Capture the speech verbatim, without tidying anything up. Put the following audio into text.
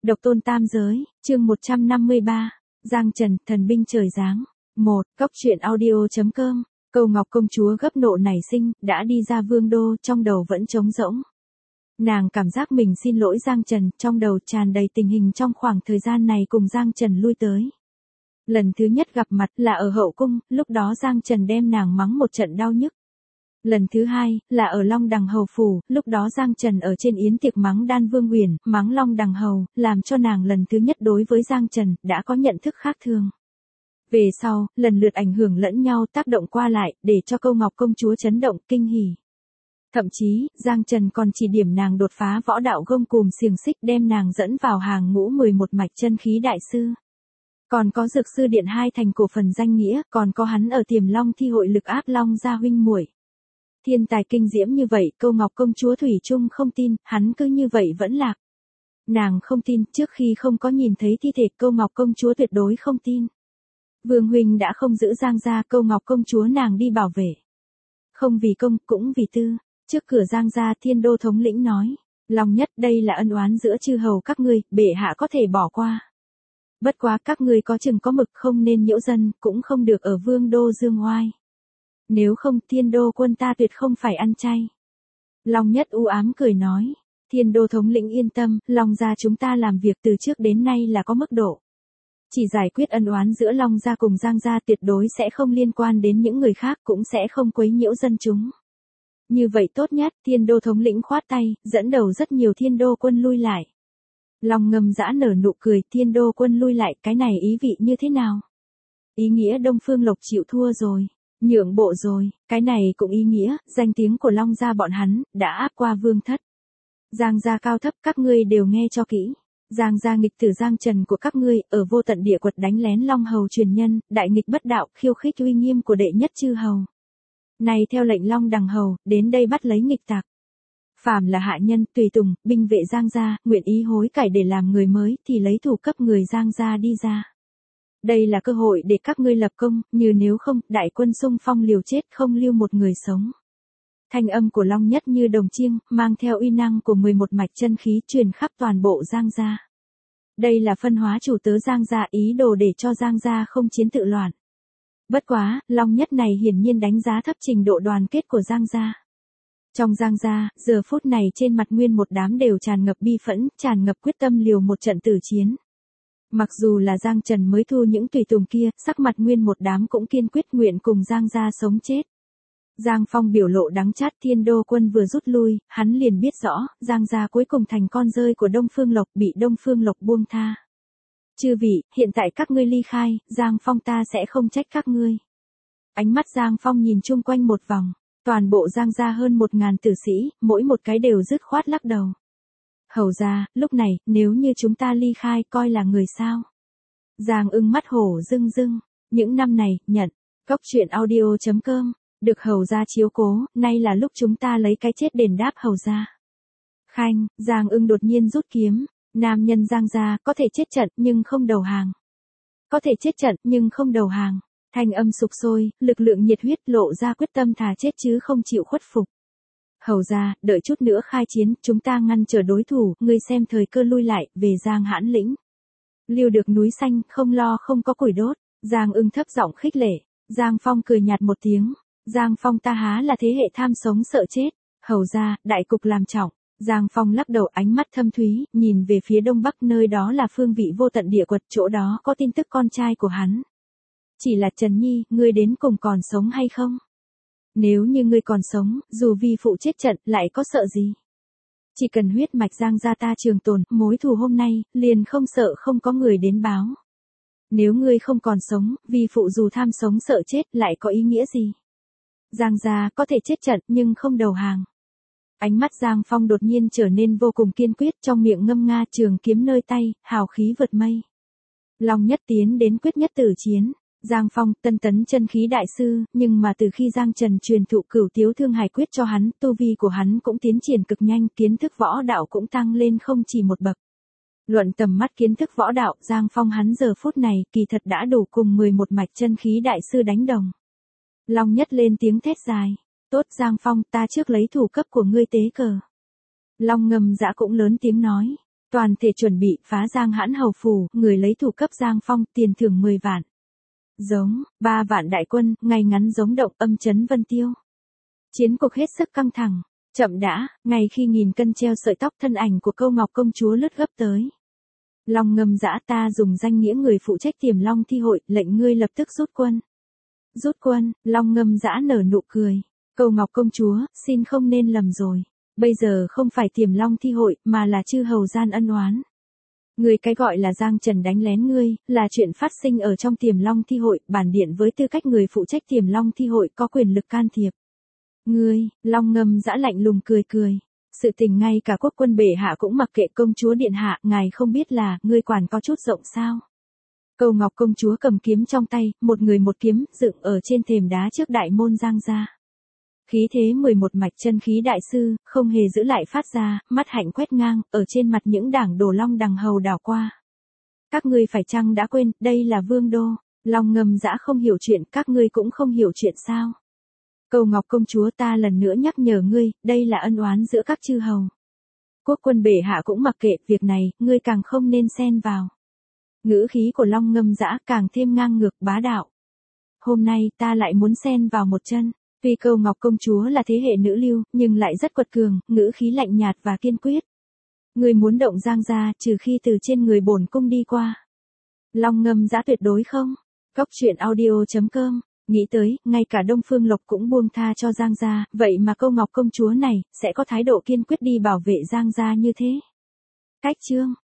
Độc tôn tam giới, chương một trăm năm mươi ba, Giang Trần, thần binh trời giáng. một. Cốc truyện audio.com. Câu Ngọc công chúa gấp nộ nảy sinh, đã đi ra vương đô, trong đầu vẫn trống rỗng. Nàng cảm giác mình xin lỗi Giang Trần, trong đầu tràn đầy tình hình trong khoảng thời gian này cùng Giang Trần lui tới. Lần thứ nhất gặp mặt là ở hậu cung, lúc đó Giang Trần đem nàng mắng một trận đau nhức. Lần thứ hai, là ở Long Đằng Hầu Phủ, lúc đó Giang Trần ở trên yến tiệc mắng Đan Vương Uyển, mắng Long Đằng Hầu, làm cho nàng lần thứ nhất đối với Giang Trần, đã có nhận thức khác thường. Về sau, lần lượt ảnh hưởng lẫn nhau tác động qua lại, để cho Câu Ngọc công chúa chấn động, kinh hỉ. Thậm chí, Giang Trần còn chỉ điểm nàng đột phá võ đạo gông cùm xiềng xích đem nàng dẫn vào hàng ngũ mười một mạch chân khí đại sư. Còn có Dược Sư Điện hai thành cổ phần danh nghĩa, còn có hắn ở Tiềm Long thi hội lực áp Long gia huynh muội. Thiên tài kinh diễm như vậy, Câu Ngọc công chúa thủy chung không tin, hắn cứ như vậy vẫn lạc. Nàng không tin, trước khi không có nhìn thấy thi thể, Câu Ngọc công chúa tuyệt đối không tin. Vương huynh đã không giữ Giang gia, Câu Ngọc công chúa nàng đi bảo vệ. Không vì công, cũng vì tư. Trước cửa Giang gia, Thiên Đô thống lĩnh nói, Long Nhất, đây là ân oán giữa chư hầu các ngươi, bệ hạ có thể bỏ qua. Bất quá các ngươi có chừng có mực, không nên nhiễu dân, cũng không được ở vương đô dương oai. Nếu không, Thiên Đô quân ta tuyệt không phải ăn chay. Long Nhất u ám cười nói, Thiên Đô thống lĩnh yên tâm, Long gia chúng ta làm việc từ trước đến nay là có mức độ. Chỉ giải quyết ân oán giữa Long gia cùng Giang gia, tuyệt đối sẽ không liên quan đến những người khác, cũng sẽ không quấy nhiễu dân chúng. Như vậy tốt nhất, Thiên Đô thống lĩnh khoát tay, dẫn đầu rất nhiều Thiên Đô quân lui lại. Long Ngâm giã nở nụ cười, Thiên Đô quân lui lại, cái này ý vị như thế nào? Ý nghĩa Đông Phương Lộc chịu thua rồi. Nhượng bộ rồi, cái này cũng ý nghĩa, danh tiếng của Long gia bọn hắn, đã áp qua vương thất. Giang gia cao thấp các ngươi đều nghe cho kỹ. Giang gia nghịch tử Giang Trần của các ngươi, ở vô tận địa quật đánh lén Long hầu truyền nhân, đại nghịch bất đạo, khiêu khích uy nghiêm của đệ nhất chư hầu. Này theo lệnh Long Đằng hầu, đến đây bắt lấy nghịch tặc. Phàm là hạ nhân, tùy tùng, binh vệ Giang gia, nguyện ý hối cải để làm người mới, thì lấy thủ cấp người Giang gia đi ra. Đây là cơ hội để các ngươi lập công, như nếu không, đại quân xung phong liều chết không lưu một người sống. Thanh âm của Long Nhất như đồng chiêng, mang theo uy năng của mười một mạch chân khí truyền khắp toàn bộ Giang gia. Đây là phân hóa chủ tớ Giang gia, ý đồ để cho Giang gia không chiến tự loạn. Bất quá, Long Nhất này hiển nhiên đánh giá thấp trình độ đoàn kết của Giang gia. Trong Giang gia, giờ phút này trên mặt nguyên một đám đều tràn ngập bi phẫn, tràn ngập quyết tâm liều một trận tử chiến. Mặc dù là Giang Trần mới thu những tùy tùng kia, sắc mặt nguyên một đám cũng kiên quyết nguyện cùng Giang gia sống chết. Giang Phong biểu lộ đắng chát, Thiên Đô quân vừa rút lui, hắn liền biết rõ, Giang gia cuối cùng thành con rơi của Đông Phương Lộc, bị Đông Phương Lộc buông tha. Chư vị, hiện tại các ngươi ly khai, Giang Phong ta sẽ không trách các ngươi. Ánh mắt Giang Phong nhìn chung quanh một vòng, toàn bộ Giang gia hơn một ngàn tử sĩ, mỗi một cái đều dứt khoát lắc đầu. Hầu ra, lúc này, nếu như chúng ta ly khai, coi là người sao? Giang ưng mắt hổ rưng rưng, những năm này, nhận, cốc truyện audio.com, được hầu ra chiếu cố, nay là lúc chúng ta lấy cái chết đền đáp hầu ra. Khanh, Giang ưng đột nhiên rút kiếm, nam nhân Giang gia, có thể chết trận, nhưng không đầu hàng. Có thể chết trận, nhưng không đầu hàng. Thanh âm sục sôi, lực lượng nhiệt huyết lộ ra quyết tâm thà chết chứ không chịu khuất phục. Hầu ra, đợi chút nữa khai chiến, chúng ta ngăn trở đối thủ, ngươi xem thời cơ lui lại, về Giang Hãn lĩnh. Lưu được núi xanh, không lo không có củi đốt. Giang ưng thấp giọng khích lệ. Giang Phong cười nhạt một tiếng. Giang Phong ta há là thế hệ tham sống sợ chết. Hầu ra, đại cục làm trọng. Giang Phong lắc đầu, ánh mắt thâm thúy, nhìn về phía đông bắc, nơi đó là phương vị vô tận địa quật, chỗ đó có tin tức con trai của hắn. Chỉ là Trần Nhi, ngươi đến cùng còn sống hay không? Nếu như ngươi còn sống, dù vi phụ chết trận, lại có sợ gì? Chỉ cần huyết mạch Giang gia ta trường tồn, mối thù hôm nay, liền không sợ không có người đến báo. Nếu ngươi không còn sống, vi phụ dù tham sống sợ chết, lại có ý nghĩa gì? Giang gia có thể chết trận, nhưng không đầu hàng. Ánh mắt Giang Phong đột nhiên trở nên vô cùng kiên quyết, trong miệng ngâm nga, trường kiếm nơi tay, hào khí vượt mây. Long Nhất tiến đến quyết nhất tử chiến. Giang Phong, tân tấn chân khí đại sư, nhưng mà từ khi Giang Trần truyền thụ Cửu Tiếu Thương Hải quyết cho hắn, tu vi của hắn cũng tiến triển cực nhanh, kiến thức võ đạo cũng tăng lên không chỉ một bậc. Luận tầm mắt kiến thức võ đạo, Giang Phong hắn giờ phút này, kỳ thật đã đủ cùng mười một mạch chân khí đại sư đánh đồng. Long Nhất lên tiếng thét dài. Tốt Giang Phong, ta trước lấy thủ cấp của ngươi tế cờ. Long Ngâm Dã cũng lớn tiếng nói. Toàn thể chuẩn bị phá Giang Hãn hầu phủ, người lấy thủ cấp Giang Phong, tiền thưởng mười vạn. Giống, ba vạn đại quân, ngay ngắn giống động âm chấn Vân Tiêu. Chiến cuộc hết sức căng thẳng. Chậm đã, ngay khi nghìn cân treo sợi tóc thân ảnh của Câu Ngọc công chúa lướt gấp tới. Long Ngâm Dã, ta dùng danh nghĩa người phụ trách Tiềm Long thi hội, lệnh ngươi lập tức rút quân. Rút quân, Long Ngâm Dã nở nụ cười. Câu Ngọc công chúa, xin không nên lầm rồi. Bây giờ không phải Tiềm Long thi hội, mà là chư hầu gian ân oán. Người cái gọi là Giang Trần đánh lén ngươi, là chuyện phát sinh ở trong Tiềm Long thi hội, bản điện với tư cách người phụ trách Tiềm Long thi hội có quyền lực can thiệp. Ngươi, Long Ngâm Dã lạnh lùng cười cười. Sự tình ngay cả quốc quân bệ hạ cũng mặc kệ công chúa điện hạ, ngài không biết là, ngươi quản có chút rộng sao. Câu Ngọc công chúa cầm kiếm trong tay, một người một kiếm, dựng ở trên thềm đá trước đại môn Giang gia. Khí thế mười một mạch chân khí đại sư, không hề giữ lại phát ra, mắt hạnh quét ngang, ở trên mặt những đảng đồ long đằng hầu đảo qua. Các ngươi phải chăng đã quên, đây là vương đô. Long Ngâm Dã không hiểu chuyện, các ngươi cũng không hiểu chuyện sao. Câu Ngọc công chúa, ta lần nữa nhắc nhở ngươi, đây là ân oán giữa các chư hầu. Quốc quân bệ hạ cũng mặc kệ, việc này, ngươi càng không nên xen vào. Ngữ khí của Long Ngâm Dã càng thêm ngang ngược bá đạo. Hôm nay ta lại muốn xen vào một chân. Tuy Câu Ngọc công chúa là thế hệ nữ lưu, nhưng lại rất quật cường, ngữ khí lạnh nhạt và kiên quyết. Ngươi muốn động Giang gia, trừ khi từ trên người bổn cung đi qua. Long Ngâm Dã tuyệt đối không. Góc truyện audio chấm com. Nghĩ tới, ngay cả Đông Phương Lộc cũng buông tha cho Giang gia, vậy mà Câu Ngọc công chúa này, sẽ có thái độ kiên quyết đi bảo vệ Giang gia như thế. Cách chương.